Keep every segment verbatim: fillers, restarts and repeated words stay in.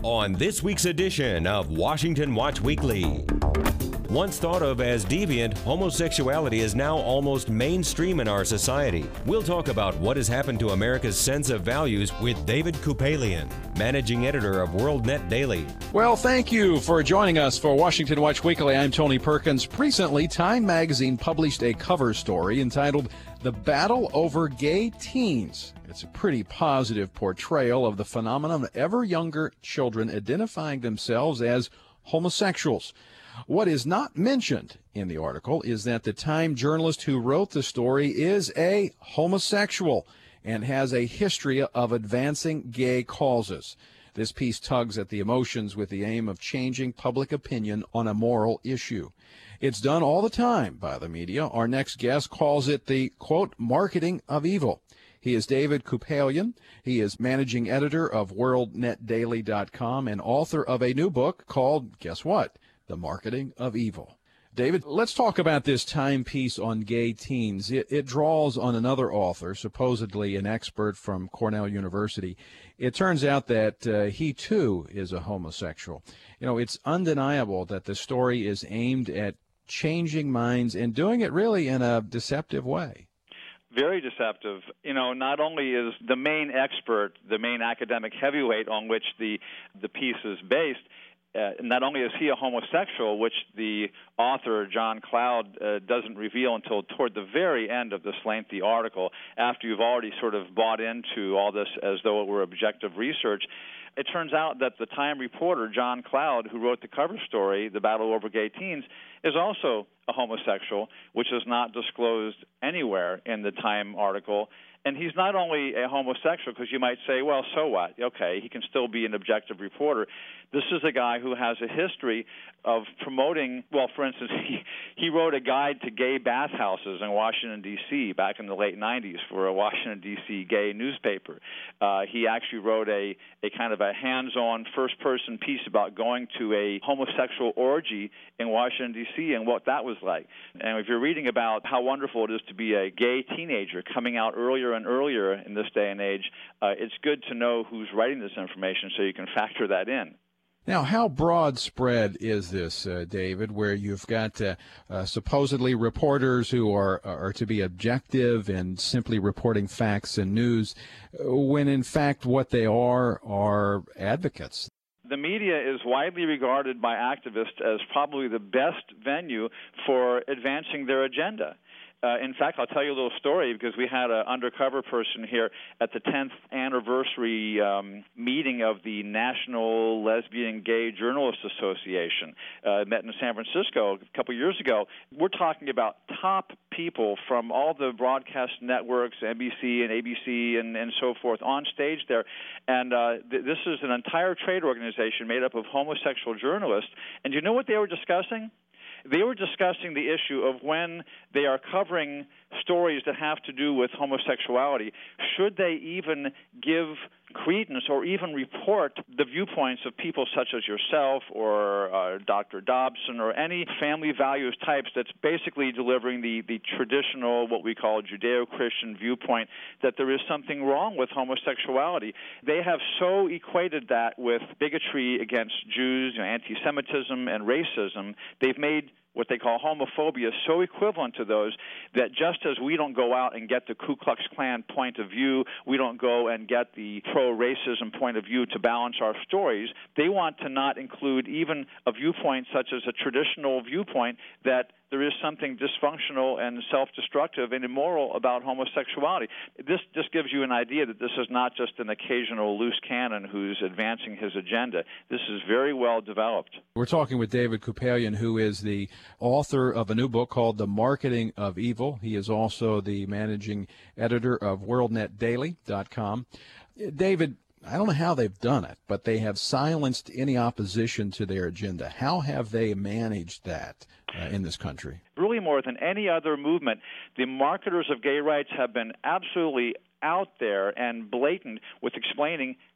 on this week's edition of Washington Watch Weekly. Once thought of as deviant, homosexuality is now almost mainstream in our society. We'll talk about what has happened to America's sense of values with David Kupelian, managing editor of WorldNet Daily. Well, thank you for joining us for Washington Watch Weekly. I'm Tony Perkins. Recently, Time magazine published a cover story entitled "The Battle Over Gay Teens." It's a pretty positive portrayal of the phenomenon of ever younger children identifying themselves as homosexuals. What is not mentioned in the article is that the Time journalist who wrote the story is a homosexual and has a history of advancing gay causes. This piece tugs at the emotions with the aim of changing public opinion on a moral issue. It's done all the time by the media. Our next guest calls it the, quote, marketing of evil. He is David Kupelian. He is managing editor of World Net Daily dot com and author of a new book called, guess what? The Marketing of Evil. David, let's talk about this Time piece on gay teens. It, it draws on another author, supposedly an expert from Cornell University. It turns out that uh, he, too, is a homosexual. You know, it's undeniable that the story is aimed at changing minds and doing it really in a deceptive way. Very deceptive. You know, not only is the main expert, the main academic heavyweight on which the, the piece is based, Uh, not only is he a homosexual, which the author, John Cloud, uh, doesn't reveal until toward the very end of this lengthy article, after you've already sort of bought into all this as though it were objective research. It turns out that the Time reporter, John Cloud, who wrote the cover story, The Battle Over Gay Teens, is also a homosexual, which is not disclosed anywhere in the Time article. And he's not only a homosexual, because you might say, well, so what? Okay, he can still be an objective reporter. This is a guy who has a history of promoting, well, for instance, he, he wrote a guide to gay bathhouses in Washington, D C back in the late nineties for a Washington, D C gay newspaper. Uh, he actually wrote a, a kind of a hands-on first-person piece about going to a homosexual orgy in Washington, D C and what that was like. And if you're reading about how wonderful it is to be a gay teenager coming out earlier and earlier in this day and age, uh, it's good to know who's writing this information so you can factor that in. Now, how broad spread is this, uh, David, where you've got uh, uh, supposedly reporters who are are to be objective and simply reporting facts and news, when in fact what they are are advocates? The media is widely regarded by activists as probably the best venue for advancing their agenda. Uh, in fact, I'll tell you a little story because we had an undercover person here at the tenth anniversary um, meeting of the National Lesbian Gay Journalists Association. Uh, met in San Francisco a couple years ago. We're talking about top people from all the broadcast networks, N B C and A B C and, and so forth, on stage there. And uh, th- this is an entire trade organization made up of homosexual journalists. And you know what they were discussing? They were discussing the issue of when they are covering stories that have to do with homosexuality, should they even give credence or even report the viewpoints of people such as yourself or uh, Doctor Dobson or any family values types that's basically delivering the, the traditional, what we call Judeo-Christian viewpoint, that there is something wrong with homosexuality. They have so equated that with bigotry against Jews, you know, anti-Semitism and racism. They've made what they call homophobia so equivalent to those that just as we don't go out and get the Ku Klux Klan point of view, we don't go and get the pro-racism point of view to balance our stories, they want to not include even a viewpoint such as a traditional viewpoint that there is something dysfunctional and self-destructive and immoral about homosexuality. This just gives you an idea that this is not just an occasional loose cannon who's advancing his agenda. This is very well developed. We're talking with David Kupelian, who is the author of a new book called The Marketing of Evil. He is also the managing editor of World Net Daily dot com. David, I don't know how they've done it, but they have silenced any opposition to their agenda. How have they managed that uh, in this country? Really, more than any other movement, the marketers of gay rights have been absolutely out there and blatant with explaining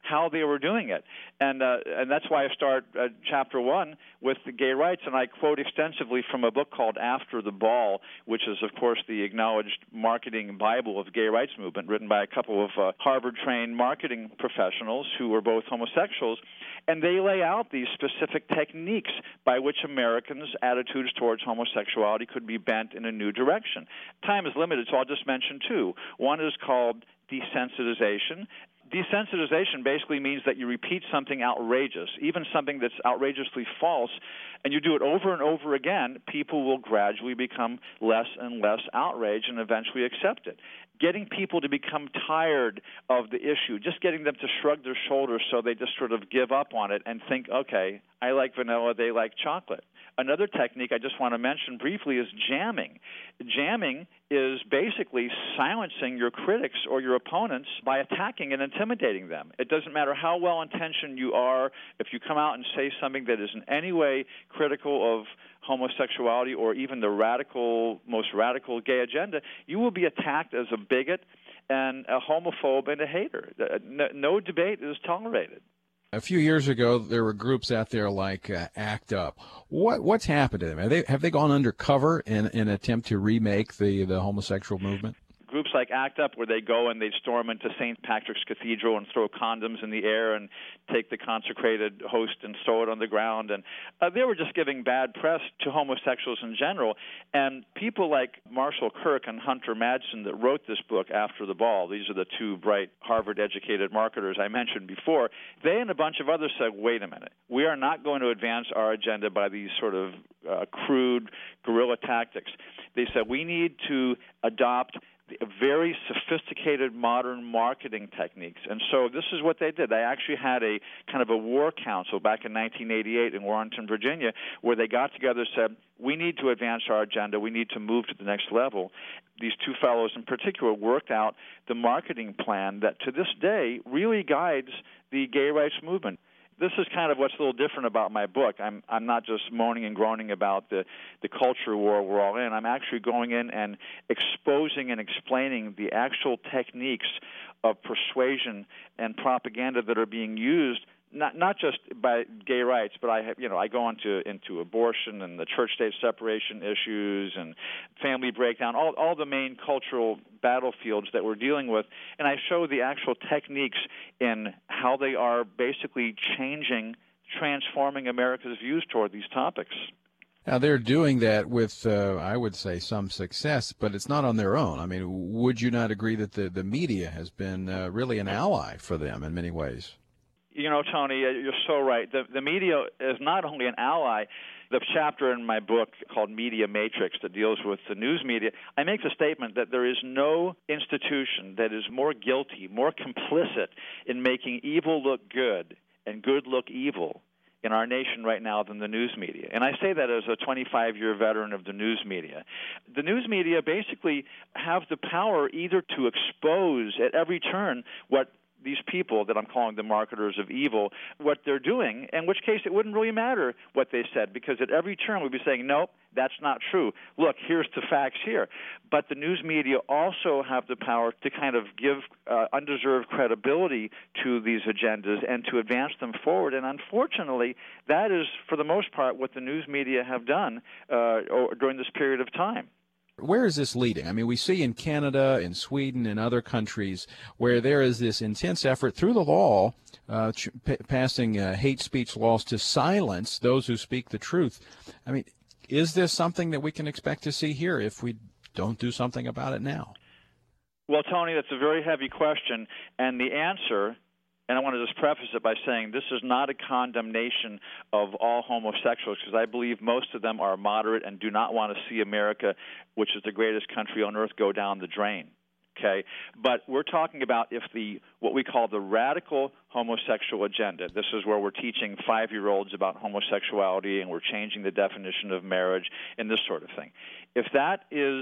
how they were doing it. And uh, and that's why I start uh, chapter one with the gay rights, and I quote extensively from a book called After the Ball, which is, of course, the acknowledged marketing Bible of gay rights movement, written by a couple of uh, Harvard-trained marketing professionals who were both homosexuals. And they lay out these specific techniques by which Americans' attitudes towards homosexuality could be bent in a new direction. Time is limited, so I'll just mention two. One is called desensitization. Desensitization basically means that you repeat something outrageous, even something that's outrageously false, and you do it over and over again, people will gradually become less and less outraged and eventually accept it. Getting people to become tired of the issue, just getting them to shrug their shoulders so they just sort of give up on it and think, okay, I like vanilla, they like chocolate. Another technique I just want to mention briefly is jamming. Jamming is basically silencing your critics or your opponents by attacking and intimidating them. It doesn't matter how well-intentioned you are. If you come out and say something that is in any way critical of homosexuality or even the radical, most radical gay agenda, you will be attacked as a bigot and a homophobe and a hater. No, no debate is tolerated. A few years ago, there were groups out there like uh, ACT UP. What what's happened to them? Have they have they gone undercover in, in an attempt to remake the, the homosexual movement? Groups like ACT UP, where they go and they storm into Saint Patrick's Cathedral and throw condoms in the air and take the consecrated host and throw it on the ground. And uh, they were just giving bad press to homosexuals in general. And people like Marshall Kirk and Hunter Madsen that wrote this book, After the Ball, these are the two bright Harvard-educated marketers I mentioned before, they and a bunch of others said, wait a minute, we are not going to advance our agenda by these sort of uh, crude guerrilla tactics. They said we need to adopt very sophisticated modern marketing techniques. And so this is what they did. They actually had a kind of a war council back in nineteen eighty-eight in Warrenton, Virginia, where they got together and said, we need to advance our agenda. We need to move to the next level. These two fellows in particular worked out the marketing plan that to this day really guides the gay rights movement. This is kind of what's a little different about my book. I'm I'm not just moaning and groaning about the, the culture war we're all in. I'm actually going in and exposing and explaining the actual techniques of persuasion and propaganda that are being used, not not just by gay rights, but I have, you know, I go into into abortion and the church-state separation issues and family breakdown, all all the main cultural battlefields that we're dealing with, and I show the actual techniques in how they are basically changing, transforming America's views toward these topics. Now, they're doing that with, uh, I would say, some success, but it's not on their own. I mean, would you not agree that the, the media has been uh, really an ally for them in many ways? You know, Tony, you're so right. The, the media is not only an ally. The chapter in my book called Media Matrix that deals with the news media, I make the statement that there is no institution that is more guilty, more complicit in making evil look good and good look evil in our nation right now than the news media. And I say that as a twenty-five-year veteran of the news media. The news media basically have the power either to expose at every turn what these people that I'm calling the marketers of evil, what they're doing, in which case it wouldn't really matter what they said, because at every turn we'd be saying, nope, that's not true. Look, here's the facts here. But the news media also have the power to kind of give uh, undeserved credibility to these agendas and to advance them forward. And unfortunately, that is, for the most part, what the news media have done uh, during this period of time. Where is this leading? I mean, we see in Canada, in Sweden, and other countries where there is this intense effort through the law, uh, ch- p- passing uh, hate speech laws to silence those who speak the truth. I mean, is this something that we can expect to see here if we don't do something about it now? Well, Tony, that's a very heavy question, and the answer, and I want to just preface it by saying this is not a condemnation of all homosexuals, because I believe most of them are moderate and do not want to see America, which is the greatest country on earth, go down the drain. Okay, but we're talking about if the what we call the radical homosexual agenda. This is where we're teaching five-year-olds about homosexuality and we're changing the definition of marriage and this sort of thing. If that is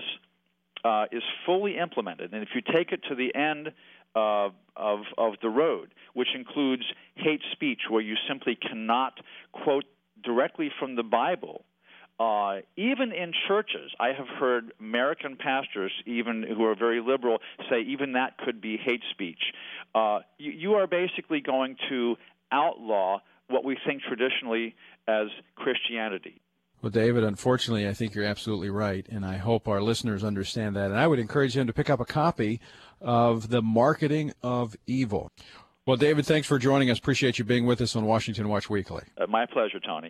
uh, is fully implemented, and if you take it to the end Uh, of of the road, which includes hate speech, where you simply cannot quote directly from the Bible. Uh, even in churches, I have heard American pastors, even who are very liberal, say even that could be hate speech. uh, you, you are basically going to outlaw what we think traditionally as Christianity. Well, David, unfortunately, I think you're absolutely right, and I hope our listeners understand that. And I would encourage them to pick up a copy of The Marketing of Evil. Well, David, thanks for joining us. Appreciate you being with us on Washington Watch Weekly. Uh, my pleasure, Tony.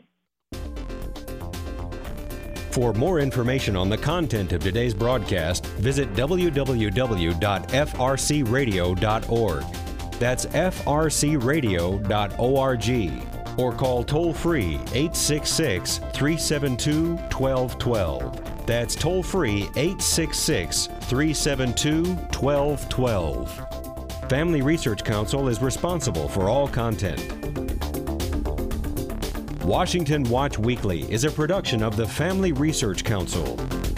For more information on the content of today's broadcast, visit w w w dot f r c radio dot org. That's f r c radio dot org. Or call toll-free eight six six, three seven two, one two one two. That's toll-free eight six six, three seven two, one two one two. Family Research Council is responsible for all content. Washington Watch Weekly is a production of the Family Research Council.